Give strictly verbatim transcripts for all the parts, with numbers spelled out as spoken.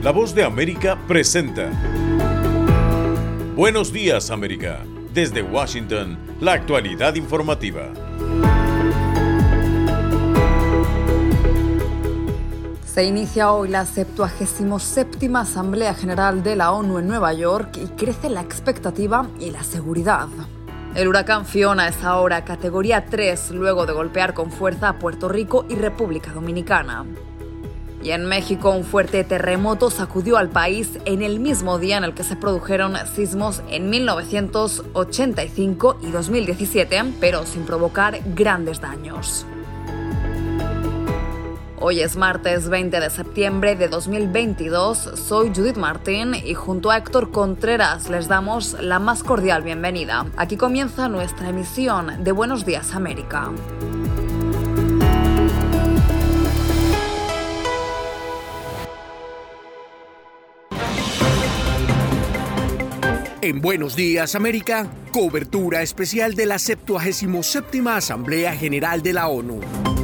La Voz de América presenta Buenos Días, América. Desde Washington, la actualidad informativa. Se inicia hoy la septuagésima séptima Asamblea General de la ONU en Nueva York y crece la expectativa y la seguridad. El huracán Fiona es ahora categoría tres luego de golpear con fuerza a Puerto Rico y República Dominicana. Y en México, un fuerte terremoto sacudió al país en el mismo día en el que se produjeron sismos en mil novecientos ochenta y cinco y dos mil diecisiete, pero sin provocar grandes daños. Hoy es martes veinte de septiembre de dos mil veintidós, soy Judith Martín y junto a Héctor Contreras les damos la más cordial bienvenida. Aquí comienza nuestra emisión de Buenos Días, América. En Buenos Días, América, cobertura especial de la septuagésima séptima Asamblea General de la ONU.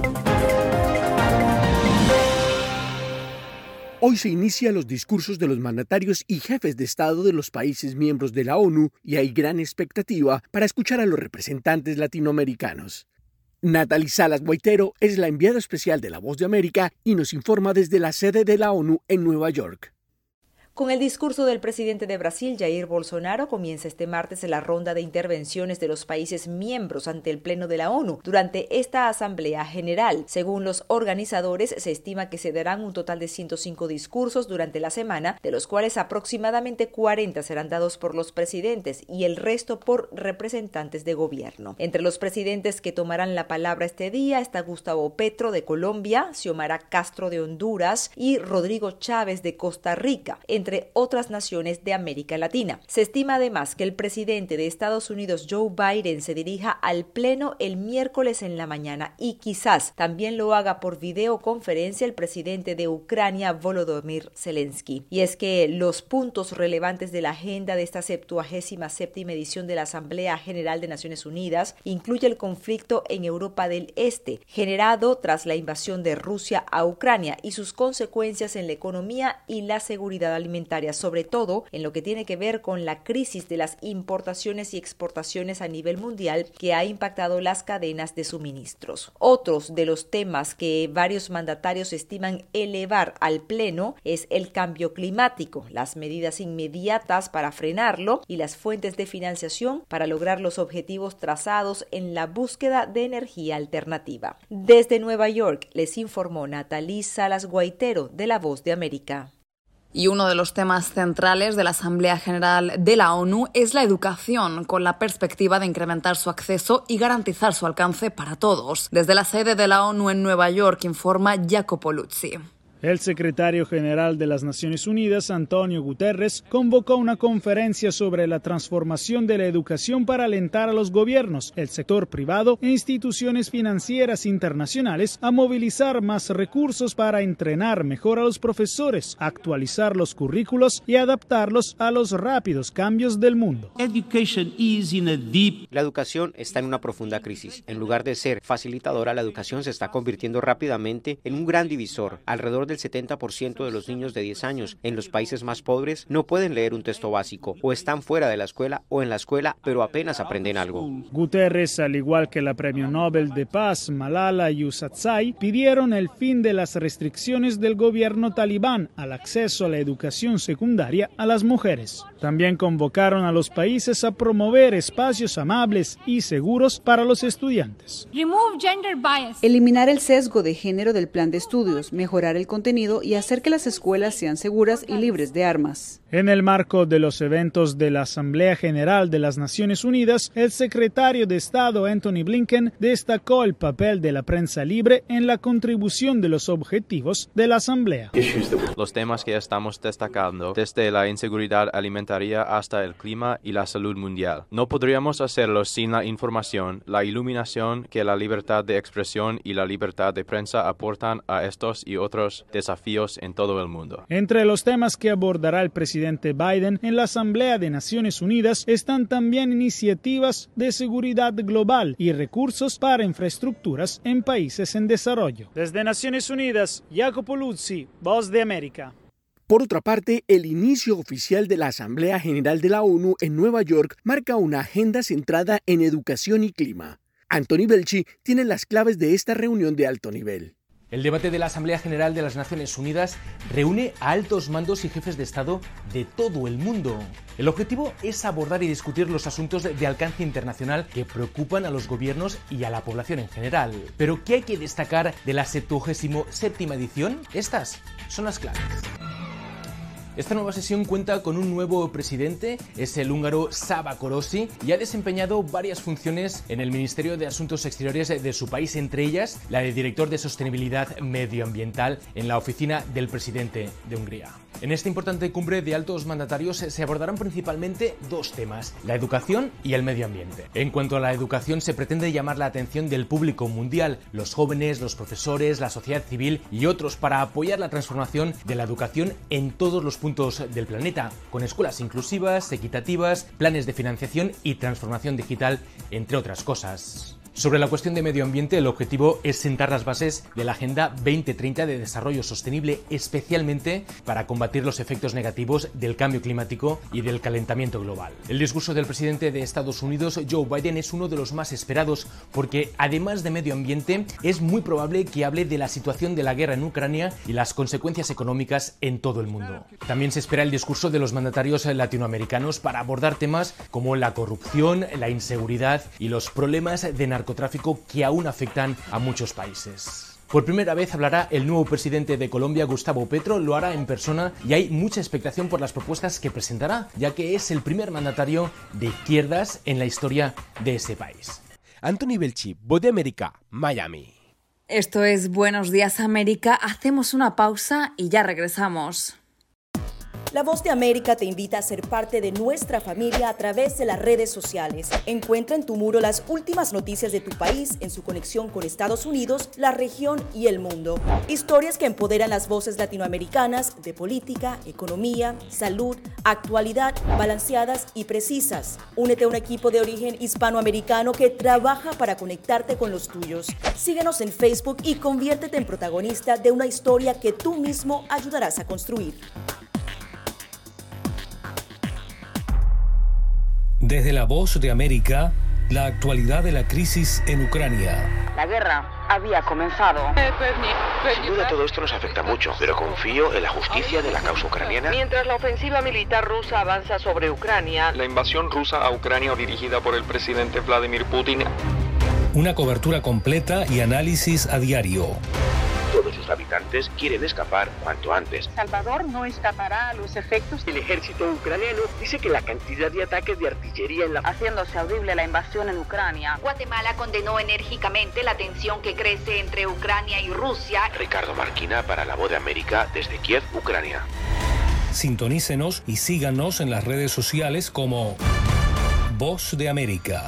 Hoy se inician los discursos de los mandatarios y jefes de Estado de los países miembros de la ONU y hay gran expectativa para escuchar a los representantes latinoamericanos. Natalie Salas Guaitero es la enviada especial de La Voz de América y nos informa desde la sede de la ONU en Nueva York. Con el discurso del presidente de Brasil, Jair Bolsonaro, comienza este martes la ronda de intervenciones de los países miembros ante el Pleno de la ONU durante esta Asamblea General. Según los organizadores, se estima que se darán un total de ciento cinco discursos durante la semana, de los cuales aproximadamente cuarenta serán dados por los presidentes y el resto por representantes de gobierno. Entre los presidentes que tomarán la palabra este día está Gustavo Petro de Colombia, Xiomara Castro de Honduras y Rodrigo Chávez de Costa Rica, entre otras naciones de América Latina. Se estima además que el presidente de Estados Unidos, Joe Biden, se dirija al Pleno el miércoles en la mañana y quizás también lo haga por videoconferencia el presidente de Ucrania, Volodymyr Zelensky. Y es que los puntos relevantes de la agenda de esta septuagésima séptima edición de la Asamblea General de Naciones Unidas incluye el conflicto en Europa del Este, generado tras la invasión de Rusia a Ucrania y sus consecuencias en la economía y la seguridad alimentaria, sobre todo en lo que tiene que ver con la crisis de las importaciones y exportaciones a nivel mundial que ha impactado las cadenas de suministros. Otros de los temas que varios mandatarios estiman elevar al Pleno es el cambio climático, las medidas inmediatas para frenarlo y las fuentes de financiación para lograr los objetivos trazados en la búsqueda de energía alternativa. Desde Nueva York les informó Natalie Salas Guaitero de La Voz de América. Y uno de los temas centrales de la Asamblea General de la ONU es la educación, con la perspectiva de incrementar su acceso y garantizar su alcance para todos. Desde la sede de la ONU en Nueva York informa Jacopo Luzzi. El secretario general de las Naciones Unidas, Antonio Guterres, convocó una conferencia sobre la transformación de la educación para alentar a los gobiernos, el sector privado e instituciones financieras internacionales a movilizar más recursos para entrenar mejor a los profesores, actualizar los currículos y adaptarlos a los rápidos cambios del mundo. La educación está en una profunda crisis. En lugar de ser facilitadora, la educación se está convirtiendo rápidamente en un gran divisor. Alrededor de El setenta por ciento de los niños de diez años en los países más pobres no pueden leer un texto básico, o están fuera de la escuela o en la escuela, pero apenas aprenden algo. Guterres, al igual que la premio Nobel de Paz Malala Yousafzai, pidieron el fin de las restricciones del gobierno talibán al acceso a la educación secundaria a las mujeres. También convocaron a los países a promover espacios amables y seguros para los estudiantes. Eliminar el sesgo de género del plan de estudios, mejorar el contenido y hacer que las escuelas sean seguras y libres de armas. En el marco de los eventos de la Asamblea General de las Naciones Unidas, el secretario de Estado Antony Blinken destacó el papel de la prensa libre en la contribución de los objetivos de la Asamblea. Los temas que estamos destacando, desde la inseguridad alimentaria hasta el clima y la salud mundial. No podríamos hacerlo sin la información, la iluminación que la libertad de expresión y la libertad de prensa aportan a estos y otros desafíos en todo el mundo. Entre los temas que abordará el presidente Biden en la Asamblea de Naciones Unidas están también iniciativas de seguridad global y recursos para infraestructuras en países en desarrollo. Desde Naciones Unidas, Jacopo Luzzi, Voz de América. Por otra parte, el inicio oficial de la Asamblea General de la ONU en Nueva York marca una agenda centrada en educación y clima. Anthony Belchi tiene las claves de esta reunión de alto nivel. El debate de la Asamblea General de las Naciones Unidas reúne a altos mandos y jefes de Estado de todo el mundo. El objetivo es abordar y discutir los asuntos de alcance internacional que preocupan a los gobiernos y a la población en general. ¿Pero qué hay que destacar de la septuagésima séptima edición? Estas son las claves. Esta nueva sesión cuenta con un nuevo presidente, es el húngaro Csaba Kőrösi, y ha desempeñado varias funciones en el Ministerio de Asuntos Exteriores de su país, entre ellas la de director de sostenibilidad medioambiental en la oficina del presidente de Hungría. En esta importante cumbre de altos mandatarios se abordarán principalmente dos temas, la educación y el medio ambiente. En cuanto a la educación, se pretende llamar la atención del público mundial, los jóvenes, los profesores, la sociedad civil y otros, para apoyar la transformación de la educación en todos los puntos del planeta, con escuelas inclusivas, equitativas, planes de financiación y transformación digital, entre otras cosas. Sobre la cuestión de medio ambiente, el objetivo es sentar las bases de la Agenda veinte treinta de Desarrollo Sostenible, especialmente para combatir los efectos negativos del cambio climático y del calentamiento global. El discurso del presidente de Estados Unidos, Joe Biden, es uno de los más esperados porque, además de medio ambiente, es muy probable que hable de la situación de la guerra en Ucrania y las consecuencias económicas en todo el mundo. También se espera el discurso de los mandatarios latinoamericanos para abordar temas como la corrupción, la inseguridad y los problemas de narcotráfico narcotráfico que aún afectan a muchos países. Por primera vez hablará el nuevo presidente de Colombia, Gustavo Petro, lo hará en persona y hay mucha expectación por las propuestas que presentará, ya que es el primer mandatario de izquierdas en la historia de ese país. Anthony Belchi, Voz de América, Miami. Esto es Buenos Días América, hacemos una pausa y ya regresamos. La Voz de América te invita a ser parte de nuestra familia a través de las redes sociales. Encuentra en tu muro las últimas noticias de tu país en su conexión con Estados Unidos, la región y el mundo. Historias que empoderan las voces latinoamericanas de política, economía, salud, actualidad, balanceadas y precisas. Únete a un equipo de origen hispanoamericano que trabaja para conectarte con los tuyos. Síguenos en Facebook y conviértete en protagonista de una historia que tú mismo ayudarás a construir. Desde la Voz de América, la actualidad de la crisis en Ucrania. La guerra había comenzado. Sin duda todo esto nos afecta mucho, pero confío en la justicia de la causa ucraniana. Mientras la ofensiva militar rusa avanza sobre Ucrania, la invasión rusa a Ucrania dirigida por el presidente Vladimir Putin. Una cobertura completa y análisis a diario. Todos sus habitantes quieren escapar cuanto antes. Salvador no escapará a los efectos. El ejército ucraniano dice que la cantidad de ataques de artillería en la... haciéndose audible la invasión en Ucrania. Guatemala condenó enérgicamente la tensión que crece entre Ucrania y Rusia. Ricardo Marquina para La Voz de América desde Kiev, Ucrania. Sintonícenos y síganos en las redes sociales como Voz de América.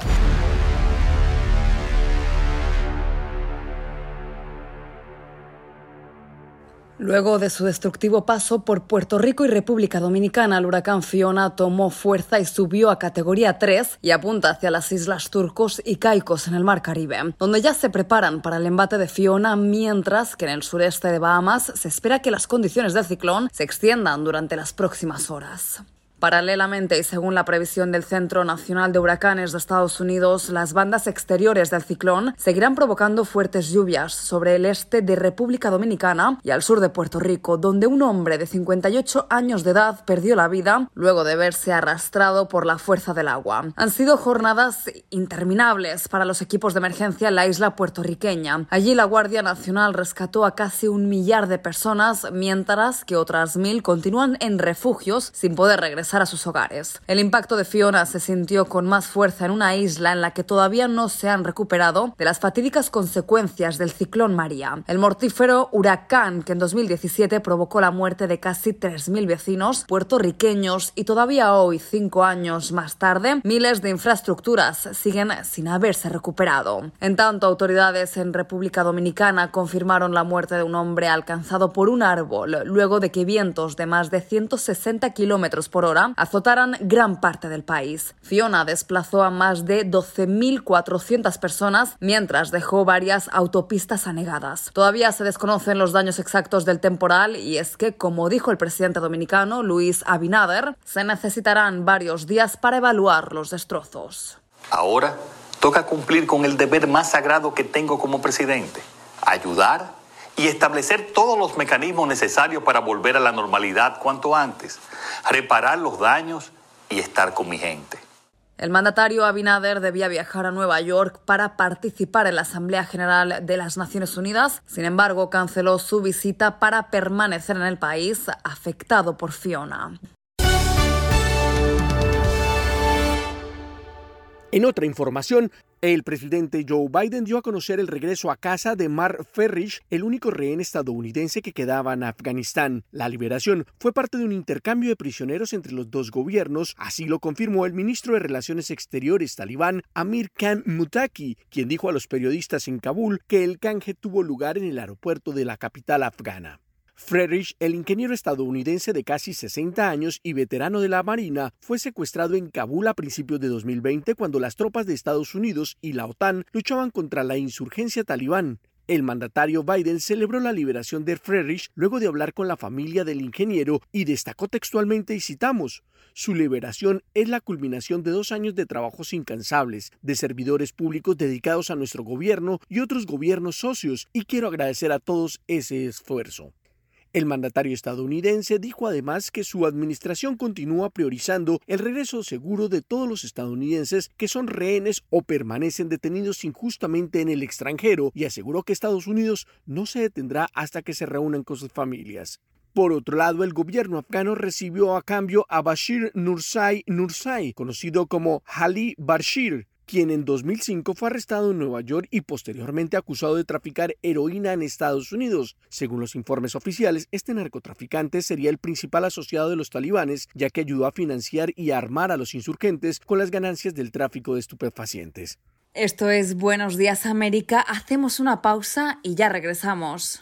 Luego de su destructivo paso por Puerto Rico y República Dominicana, el huracán Fiona tomó fuerza y subió a categoría tres y apunta hacia las islas Turcos y Caicos en el Mar Caribe, donde ya se preparan para el embate de Fiona, mientras que en el sureste de Bahamas se espera que las condiciones del ciclón se extiendan durante las próximas horas. Paralelamente, y según la previsión del Centro Nacional de Huracanes de Estados Unidos, las bandas exteriores del ciclón seguirán provocando fuertes lluvias sobre el este de República Dominicana y al sur de Puerto Rico, donde un hombre de cincuenta y ocho años de edad perdió la vida luego de verse arrastrado por la fuerza del agua. Han sido jornadas interminables para los equipos de emergencia en la isla puertorriqueña. Allí la Guardia Nacional rescató a casi un millar de personas, mientras que otras mil continúan en refugios sin poder regresar a sus hogares. El impacto de Fiona se sintió con más fuerza en una isla en la que todavía no se han recuperado de las fatídicas consecuencias del ciclón María, el mortífero huracán que en dos mil diecisiete provocó la muerte de casi tres mil vecinos puertorriqueños, y todavía hoy, cinco años más tarde, miles de infraestructuras siguen sin haberse recuperado. En tanto, autoridades en República Dominicana confirmaron la muerte de un hombre alcanzado por un árbol luego de que vientos de más de ciento sesenta kilómetros por hora Flora azotaran gran parte del país. Fiona desplazó a más de doce mil cuatrocientas personas mientras dejó varias autopistas anegadas. Todavía se desconocen los daños exactos del temporal y es que, como dijo el presidente dominicano Luis Abinader, se necesitarán varios días para evaluar los destrozos. Ahora toca cumplir con el deber más sagrado que tengo como presidente: ayudar y establecer todos los mecanismos necesarios para volver a la normalidad cuanto antes, reparar los daños y estar con mi gente. El mandatario Abinader debía viajar a Nueva York para participar en la Asamblea General de las Naciones Unidas. Sin embargo, canceló su visita para permanecer en el país afectado por Fiona. En otra información, el presidente Joe Biden dio a conocer el regreso a casa de Mark Ferrish, el único rehén estadounidense que quedaba en Afganistán. La liberación fue parte de un intercambio de prisioneros entre los dos gobiernos, así lo confirmó el ministro de Relaciones Exteriores talibán Amir Khan Muttaqi, quien dijo a los periodistas en Kabul que el canje tuvo lugar en el aeropuerto de la capital afgana. Ferrish, el ingeniero estadounidense de casi sesenta años y veterano de la Marina, fue secuestrado en Kabul a principios de dos mil veinte cuando las tropas de Estados Unidos y la OTAN luchaban contra la insurgencia talibán. El mandatario Biden celebró la liberación de Ferrish luego de hablar con la familia del ingeniero y destacó textualmente, y citamos: «Su liberación es la culminación de dos años de trabajos incansables, de servidores públicos dedicados a nuestro gobierno y otros gobiernos socios, y quiero agradecer a todos ese esfuerzo». El mandatario estadounidense dijo además que su administración continúa priorizando el regreso seguro de todos los estadounidenses que son rehenes o permanecen detenidos injustamente en el extranjero, y aseguró que Estados Unidos no se detendrá hasta que se reúnan con sus familias. Por otro lado, el gobierno afgano recibió a cambio a Bashir Nursai Nursai, conocido como Ali Bashir, quien en dos mil cinco fue arrestado en Nueva York y posteriormente acusado de traficar heroína en Estados Unidos. Según los informes oficiales, este narcotraficante sería el principal asociado de los talibanes, ya que ayudó a financiar y a armar a los insurgentes con las ganancias del tráfico de estupefacientes. Esto es Buenos Días América. Hacemos una pausa y ya regresamos.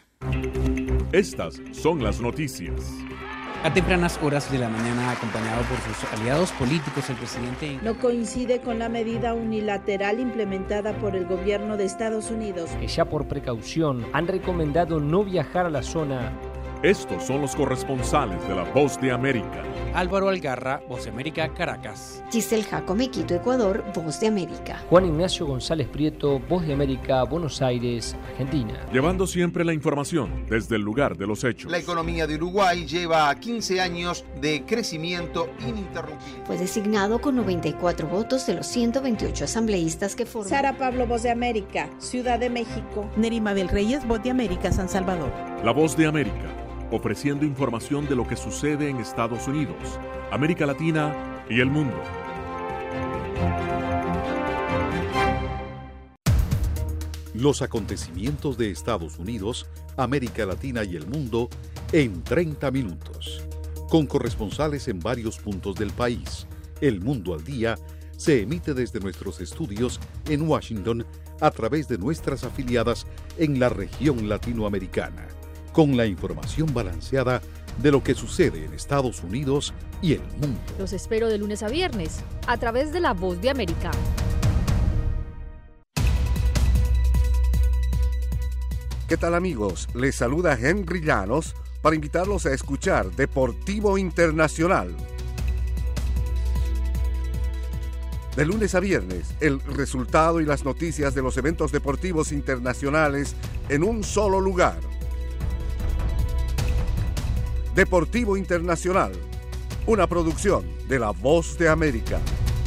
Estas son las noticias. A tempranas horas de la mañana, acompañado por sus aliados políticos, el presidente no coincide con la medida unilateral implementada por el gobierno de Estados Unidos, que ya por precaución han recomendado no viajar a la zona. Estos son los corresponsales de La Voz de América. Álvaro Algarra, Voz de América, Caracas. Giselle Jacome, Quito, Ecuador, Voz de América. Juan Ignacio González Prieto, Voz de América, Buenos Aires, Argentina. Llevando siempre la información desde el lugar de los hechos. La economía de Uruguay lleva quince años de crecimiento ininterrumpido. Fue designado con noventa y cuatro votos de los ciento veintiocho asambleístas que forman. Sara Pablo, Voz de América, Ciudad de México. Nerima Bel Reyes, Voz de América, San Salvador. La Voz de América, ofreciendo información de lo que sucede en Estados Unidos, América Latina y el mundo. Los acontecimientos de Estados Unidos, América Latina y el mundo en treinta minutos. Con corresponsales en varios puntos del país. El Mundo al Día se emite desde nuestros estudios en Washington a través de nuestras afiliadas en la región latinoamericana, con la información balanceada de lo que sucede en Estados Unidos y el mundo. Los espero de lunes a viernes, a través de La Voz de América. ¿Qué tal, amigos? Les saluda Henry Llanos para invitarlos a escuchar Deportivo Internacional. De lunes a viernes, el resultado y las noticias de los eventos deportivos internacionales en un solo lugar. Deportivo Internacional, una producción de La Voz de América.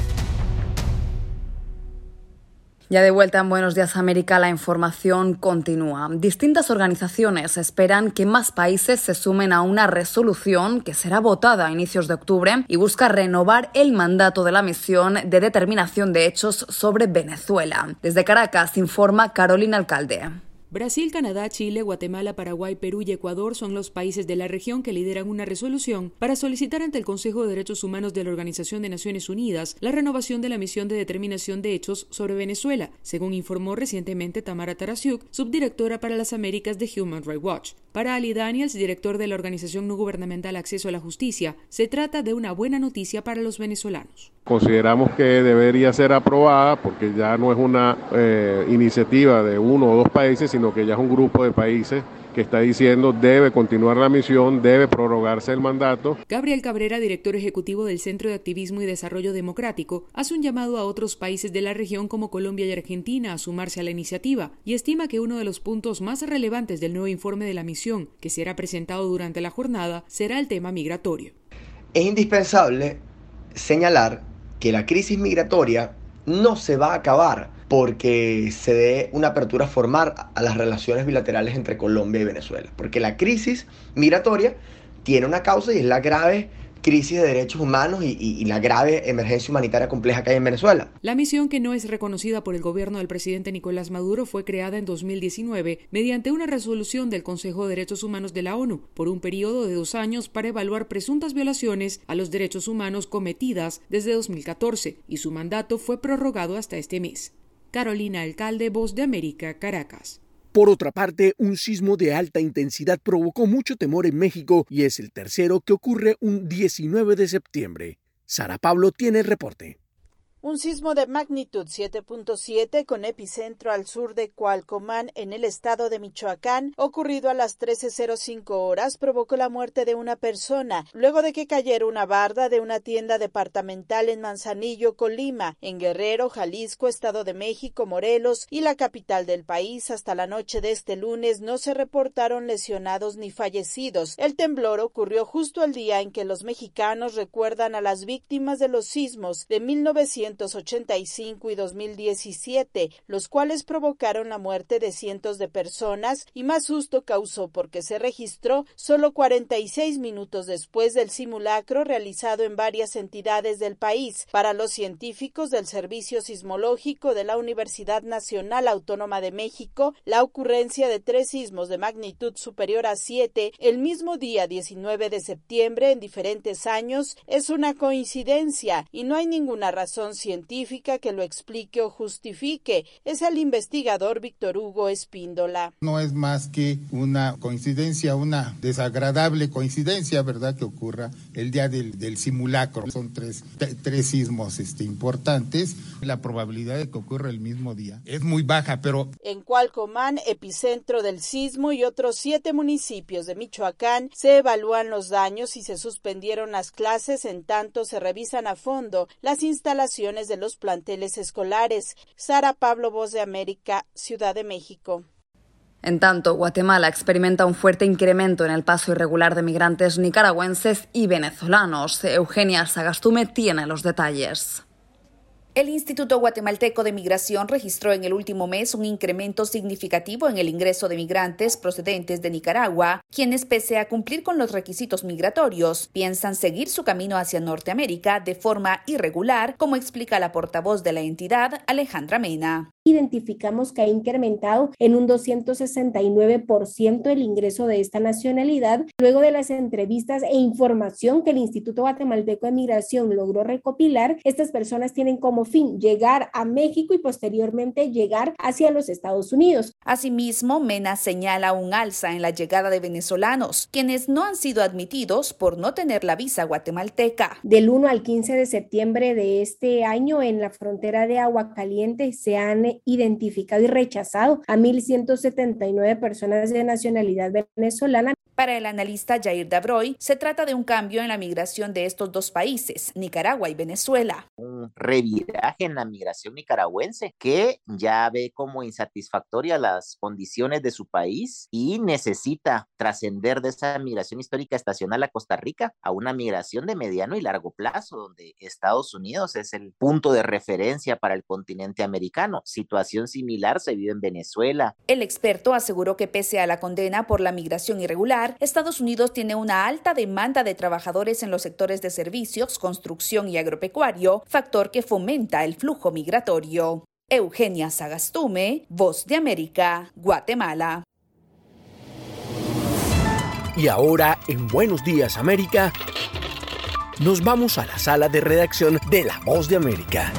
Ya de vuelta en Buenos Días América, la información continúa. Distintas organizaciones esperan que más países se sumen a una resolución que será votada a inicios de octubre y busca renovar el mandato de la misión de determinación de hechos sobre Venezuela. Desde Caracas informa Carolina Alcalde. Brasil, Canadá, Chile, Guatemala, Paraguay, Perú y Ecuador son los países de la región que lideran una resolución para solicitar ante el Consejo de Derechos Humanos de la Organización de Naciones Unidas la renovación de la misión de determinación de hechos sobre Venezuela, según informó recientemente Tamara Tarasiuk, subdirectora para las Américas de Human Rights Watch. Para Ali Daniels, director de la organización no gubernamental Acceso a la Justicia, se trata de una buena noticia para los venezolanos. Consideramos que debería ser aprobada porque ya no es una eh, iniciativa de uno o dos países, sino que ya es un grupo de países que está diciendo debe continuar la misión, debe prorrogarse el mandato. Gabriel Cabrera, director ejecutivo del Centro de Activismo y Desarrollo Democrático, hace un llamado a otros países de la región como Colombia y Argentina a sumarse a la iniciativa y estima que uno de los puntos más relevantes del nuevo informe de la misión, que será presentado durante la jornada, será el tema migratorio. Es indispensable señalar que la crisis migratoria no se va a acabar porque se dé una apertura formal a las relaciones bilaterales entre Colombia y Venezuela. Porque la crisis migratoria tiene una causa y es la grave crisis de derechos humanos y, y, y la grave emergencia humanitaria compleja que hay en Venezuela. La misión, que no es reconocida por el gobierno del presidente Nicolás Maduro, fue creada en dos mil diecinueve mediante una resolución del Consejo de Derechos Humanos de la ONU por un periodo de dos años para evaluar presuntas violaciones a los derechos humanos cometidas desde dos mil catorce, y su mandato fue prorrogado hasta este mes. Carolina Alcalde, Voz de América, Caracas. Por otra parte, un sismo de alta intensidad provocó mucho temor en México y es el tercero que ocurre un diecinueve de septiembre. Sara Pablo tiene el reporte. Un sismo de magnitud siete punto siete con epicentro al sur de Cualcomán, en el estado de Michoacán, ocurrido a las trece cero cinco horas, provocó la muerte de una persona, luego de que cayera una barda de una tienda departamental en Manzanillo, Colima, en Guerrero, Jalisco, Estado de México, Morelos y la capital del país. Hasta la noche de este lunes no se reportaron lesionados ni fallecidos. El temblor ocurrió justo el día en que los mexicanos recuerdan a las víctimas de los sismos de mil novecientos ochenta y cinco y dos mil diecisiete, los cuales provocaron la muerte de cientos de personas, y más susto causó porque se registró solo cuarenta y seis minutos después del simulacro realizado en varias entidades del país. Para los científicos del Servicio Sismológico de la Universidad Nacional Autónoma de México, la ocurrencia de tres sismos de magnitud superior a siete el mismo día diecinueve de septiembre en diferentes años es una coincidencia y no hay ninguna razón científica que lo explique o justifique. Es el investigador Víctor Hugo Espíndola. No es más que una coincidencia, una desagradable coincidencia, ¿verdad?, que ocurra el día del, del simulacro. Son tres, tres sismos este, importantes. La probabilidad de que ocurra el mismo día es muy baja, pero... En Cualcomán, epicentro del sismo, y otros siete municipios de Michoacán, se evalúan los daños y se suspendieron las clases, en tanto se revisan a fondo las instalaciones de los planteles escolares. Sara Pablo, Voz de América, Ciudad de México. En tanto, Guatemala experimenta un fuerte incremento en el paso irregular de migrantes nicaragüenses y venezolanos. Eugenia Sagastume tiene los detalles. El Instituto Guatemalteco de Migración registró en el último mes un incremento significativo en el ingreso de migrantes procedentes de Nicaragua, quienes, pese a cumplir con los requisitos migratorios, piensan seguir su camino hacia Norteamérica de forma irregular, como explica la portavoz de la entidad, Alejandra Mena. Identificamos que ha incrementado en un doscientos sesenta y nueve por ciento el ingreso de esta nacionalidad, luego de las entrevistas e información que el Instituto Guatemalteco de Migración logró recopilar. Estas personas tienen como fin llegar a México y posteriormente llegar hacia los Estados Unidos. Asimismo, Mena señala un alza en la llegada de venezolanos, quienes no han sido admitidos por no tener la visa guatemalteca. Del uno al quince de septiembre de este año, en la frontera de Aguacaliente se han identificado y rechazado a mil ciento setenta y nueve personas de nacionalidad venezolana. Para el analista Jair Dabroy, se trata de un cambio en la migración de estos dos países, Nicaragua y Venezuela. Un reviraje en la migración nicaragüense, que ya ve como insatisfactorias las condiciones de su país y necesita trascender de esa migración histórica estacional a Costa Rica a una migración de mediano y largo plazo, donde Estados Unidos es el punto de referencia para el continente americano. Situación similar se vive en Venezuela. El experto aseguró que pese a la condena por la migración irregular, Estados Unidos tiene una alta demanda de trabajadores en los sectores de servicios, construcción y agropecuario, factor que fomenta el flujo migratorio. Eugenia Sagastume, Voz de América, Guatemala. Y ahora, en Buenos Días América, nos vamos a la sala de redacción de La Voz de América.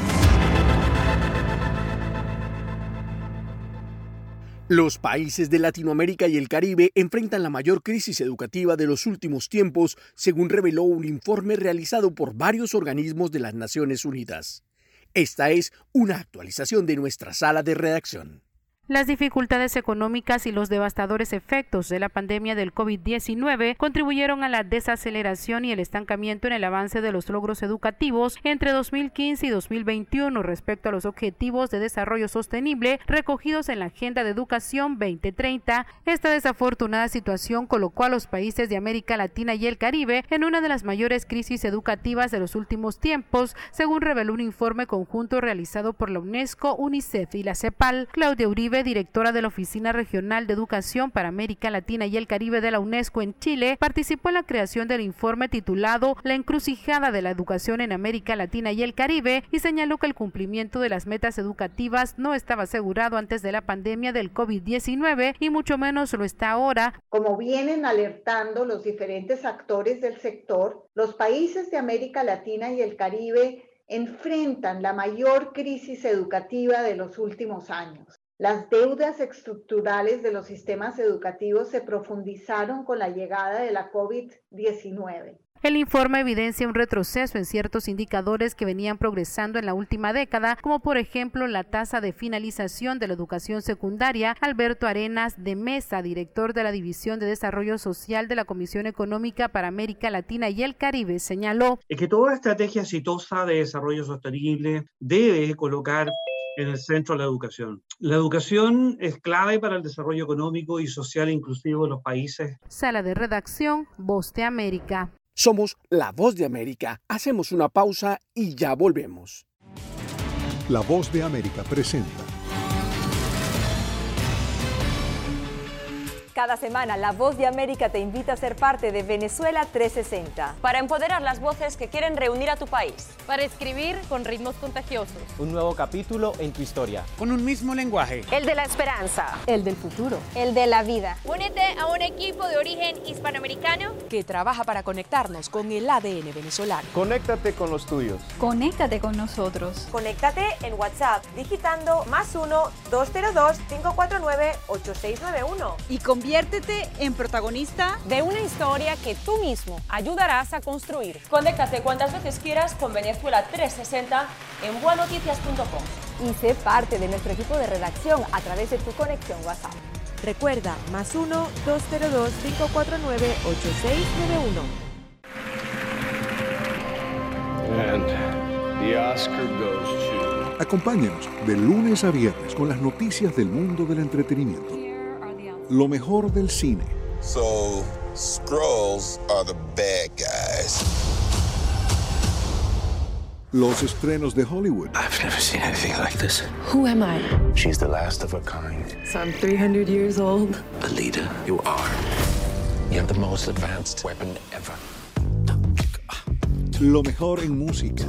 Los países de Latinoamérica y el Caribe enfrentan la mayor crisis educativa de los últimos tiempos, según reveló un informe realizado por varios organismos de las Naciones Unidas. Esta es una actualización de nuestra sala de redacción. Las dificultades económicas y los devastadores efectos de la pandemia del COVID diecinueve contribuyeron a la desaceleración y el estancamiento en el avance de los logros educativos entre dos mil quince y dos mil veintiuno respecto a los objetivos de desarrollo sostenible recogidos en la Agenda de Educación veinte treinta. Esta desafortunada situación colocó a los países de América Latina y el Caribe en una de las mayores crisis educativas de los últimos tiempos, según reveló un informe conjunto realizado por la UNESCO, UNICEF y la CEPAL. Claudia Uribe, directora de la Oficina Regional de Educación para América Latina y el Caribe de la UNESCO en Chile, participó en la creación del informe titulado La encrucijada de la educación en América Latina y el Caribe y señaló que el cumplimiento de las metas educativas no estaba asegurado antes de la pandemia del COVID diecinueve y mucho menos lo está ahora. Como vienen alertando los diferentes actores del sector, los países de América Latina y el Caribe enfrentan la mayor crisis educativa de los últimos años. Las deudas estructurales de los sistemas educativos se profundizaron con la llegada de la COVID diecinueve. El informe evidencia un retroceso en ciertos indicadores que venían progresando en la última década, como por ejemplo la tasa de finalización de la educación secundaria. Alberto Arenas de Mesa, director de la División de Desarrollo Social de la Comisión Económica para América Latina y el Caribe, señaló es que toda estrategia exitosa de desarrollo sostenible debe colocar en el centro de la educación. La educación es clave para el desarrollo económico y social inclusivo de los países. Sala de redacción, Voz de América. Somos La Voz de América. Hacemos una pausa y ya volvemos. La Voz de América presenta. Cada semana, La Voz de América te invita a ser parte de Venezuela trescientos sesenta. Para empoderar las voces que quieren reunir a tu país. Para escribir con ritmos contagiosos. Un nuevo capítulo en tu historia. Con un mismo lenguaje. El de la esperanza. El del futuro. El de la vida. Únete a un equipo de origen hispanoamericano que trabaja para conectarnos con el A D N venezolano. Conéctate con los tuyos. Conéctate con nosotros. Conéctate en WhatsApp digitando más uno, dos cero dos, cinco cuatro nueve, ocho seis nueve uno. Y conviértete en protagonista de una historia que tú mismo ayudarás a construir. Conéctate cuantas veces quieras con Venezuela trescientos sesenta en bua noticias punto com. Y sé parte de nuestro equipo de redacción a través de tu conexión WhatsApp. Recuerda, más uno, dos cero dos, cinco cuatro nueve, ocho seis nueve uno. And the Oscar goes to... Acompáñenos de lunes a viernes con las noticias del mundo del entretenimiento. Lo mejor del cine. So, Skrulls are the bad guys. Los estrenos de Hollywood. I've never seen anything like this. Who am I? She's the last of her kind. So I'm three hundred years old. A leader, you are. You have the most advanced weapon ever. Lo mejor en música.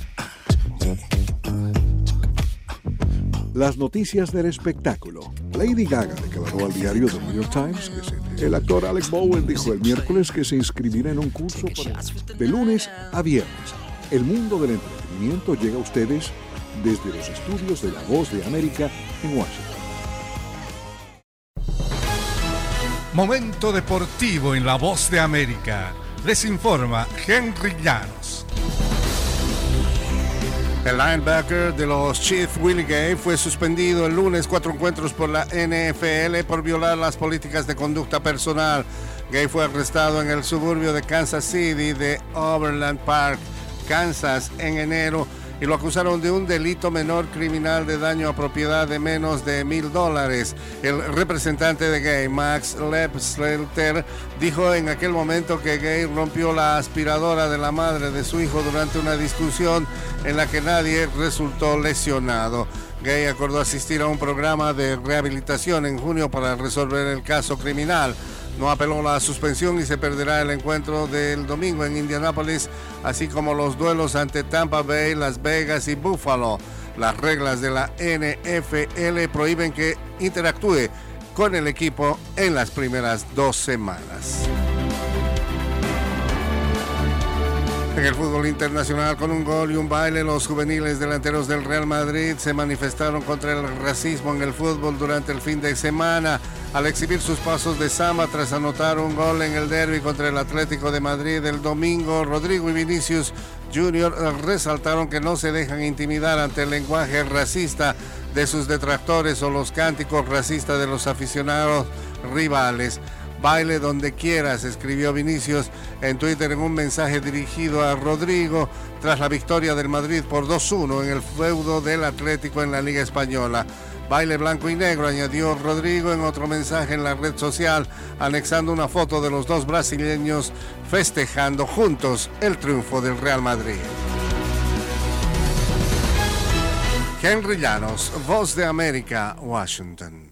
Las noticias del espectáculo. Lady Gaga declaró al diario The New York Times que se... El actor Alec Bowen dijo el miércoles que se inscribirá en un curso para... De lunes a viernes. El mundo del entretenimiento llega a ustedes desde los estudios de La Voz de América en Washington. Momento deportivo en La Voz de América. Les informa Henry Llanos. El linebacker de los Chiefs, Willie Gay, fue suspendido el lunes cuatro encuentros por la N F L por violar las políticas de conducta personal. Gay fue arrestado en el suburbio de Kansas City de Overland Park, Kansas, en enero y lo acusaron de un delito menor criminal de daño a propiedad de menos de mil dólares. El representante de Gay, Max Lepselter, dijo en aquel momento que Gay rompió la aspiradora de la madre de su hijo durante una discusión en la que nadie resultó lesionado. Gay acordó asistir a un programa de rehabilitación en junio para resolver el caso criminal. No apeló la suspensión y se perderá el encuentro del domingo en Indianápolis, así como los duelos ante Tampa Bay, Las Vegas y Buffalo. Las reglas de la N F L prohíben que interactúe con el equipo en las primeras dos semanas. En el fútbol internacional, con un gol y un baile, los juveniles delanteros del Real Madrid se manifestaron contra el racismo en el fútbol durante el fin de semana al exhibir sus pasos de samba tras anotar un gol en el derbi contra el Atlético de Madrid el domingo. Rodrigo y Vinicius Junior resaltaron que no se dejan intimidar ante el lenguaje racista de sus detractores o los cánticos racistas de los aficionados rivales. Baile donde quieras, escribió Vinicius en Twitter en un mensaje dirigido a Rodrigo tras la victoria del Madrid por dos uno en el feudo del Atlético en la Liga Española. Baile blanco y negro, añadió Rodrigo en otro mensaje en la red social, anexando una foto de los dos brasileños festejando juntos el triunfo del Real Madrid. Henry Llanos, Voz de América, Washington.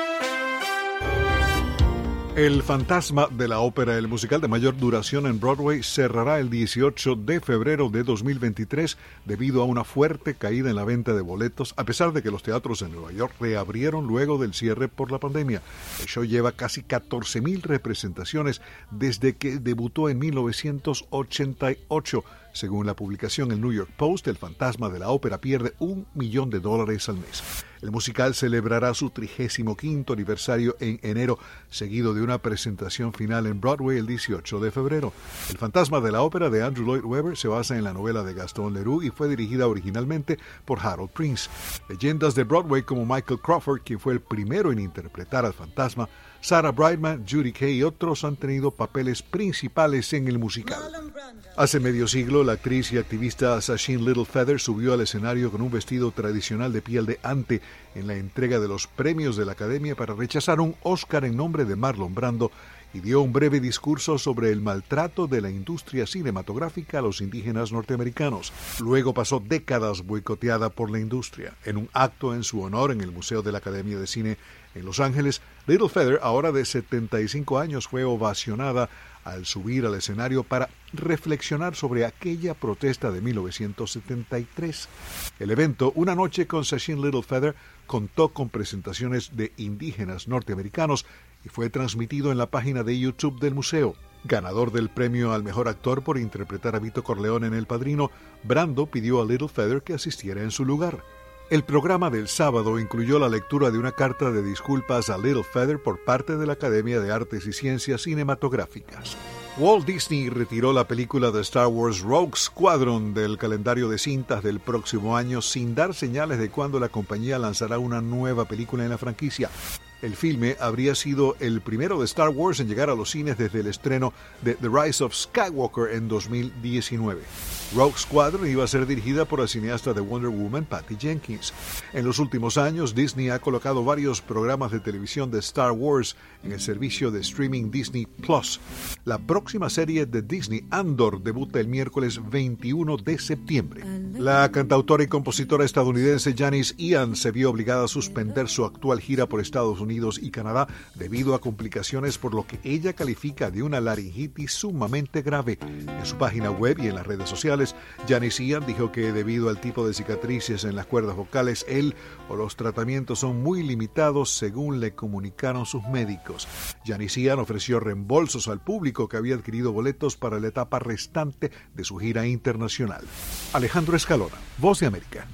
El Fantasma de la Ópera, el musical de mayor duración en Broadway, cerrará el dieciocho de febrero de dos mil veintitrés debido a una fuerte caída en la venta de boletos, a pesar de que los teatros en Nueva York reabrieron luego del cierre por la pandemia. El show lleva casi catorce mil representaciones desde que debutó en mil novecientos ochenta y ocho. Según la publicación El New York Post, el Fantasma de la Ópera pierde un millón de dólares al mes. El musical celebrará su trigésimo quinto aniversario en enero, seguido de una presentación final en Broadway el dieciocho de febrero. El Fantasma de la Ópera de Andrew Lloyd Webber se basa en la novela de Gaston Leroux y fue dirigida originalmente por Harold Prince. Leyendas de Broadway como Michael Crawford, quien fue el primero en interpretar al fantasma, Sarah Brightman, Judy Kay y otros han tenido papeles principales en el musical. Hace medio siglo, la actriz y activista Sacheen Little Feather subió al escenario con un vestido tradicional de piel de ante en la entrega de los premios de la Academia para rechazar un Oscar en nombre de Marlon Brando y dio un breve discurso sobre el maltrato de la industria cinematográfica a los indígenas norteamericanos. Luego pasó décadas boicoteada por la industria. En un acto en su honor en el Museo de la Academia de Cine en Los Ángeles, Little Feather, ahora de setenta y cinco años, fue ovacionada al subir al escenario para reflexionar sobre aquella protesta de mil novecientos setenta y tres. El evento, Una noche con Sacheen Little Feather, contó con presentaciones de indígenas norteamericanos y fue transmitido en la página de YouTube del museo. Ganador del premio al mejor actor por interpretar a Vito Corleone en El Padrino, Brando pidió a Little Feather que asistiera en su lugar. El programa del sábado incluyó la lectura de una carta de disculpas a Little Feather por parte de la Academia de Artes y Ciencias Cinematográficas. Walt Disney retiró la película de Star Wars Rogue Squadron del calendario de cintas del próximo año sin dar señales de cuándo la compañía lanzará una nueva película en la franquicia. El filme habría sido el primero de Star Wars en llegar a los cines desde el estreno de The Rise of Skywalker en dos mil diecinueve. Rogue Squadron iba a ser dirigida por la cineasta de Wonder Woman, Patty Jenkins. En los últimos años, Disney ha colocado varios programas de televisión de Star Wars en el servicio de streaming Disney Plus. La próxima serie de Disney, Andor, debuta el miércoles veintiuno de septiembre. La cantautora y compositora estadounidense Janis Ian se vio obligada a suspender su actual gira por Estados Unidos y Canadá debido a complicaciones por lo que ella califica de una laringitis sumamente grave. En su página web y en las redes sociales, Janis Ian dijo que debido al tipo de cicatrices en las cuerdas vocales, él o los tratamientos son muy limitados según le comunicaron sus médicos. Janis Ian ofreció reembolsos al público que había adquirido boletos para la etapa restante de su gira internacional. Alejandro Escalona, Voz de América.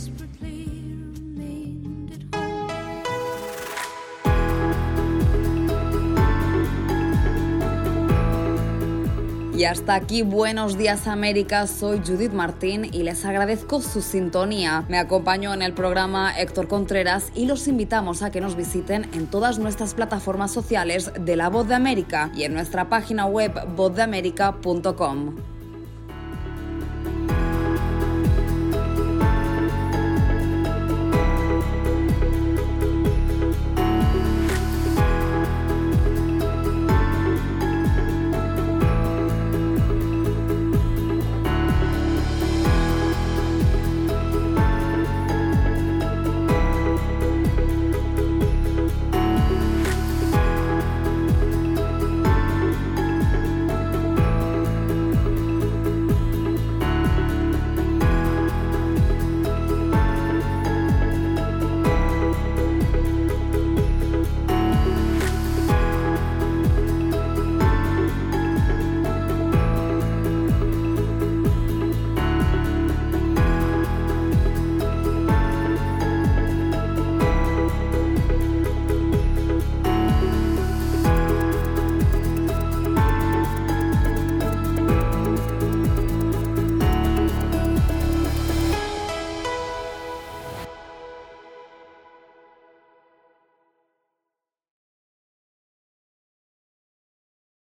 Y hasta aquí Buenos Días América, soy Judith Martín y les agradezco su sintonía. Me acompañó en el programa Héctor Contreras y los invitamos a que nos visiten en todas nuestras plataformas sociales de La Voz de América y en nuestra página web voz de américa punto com.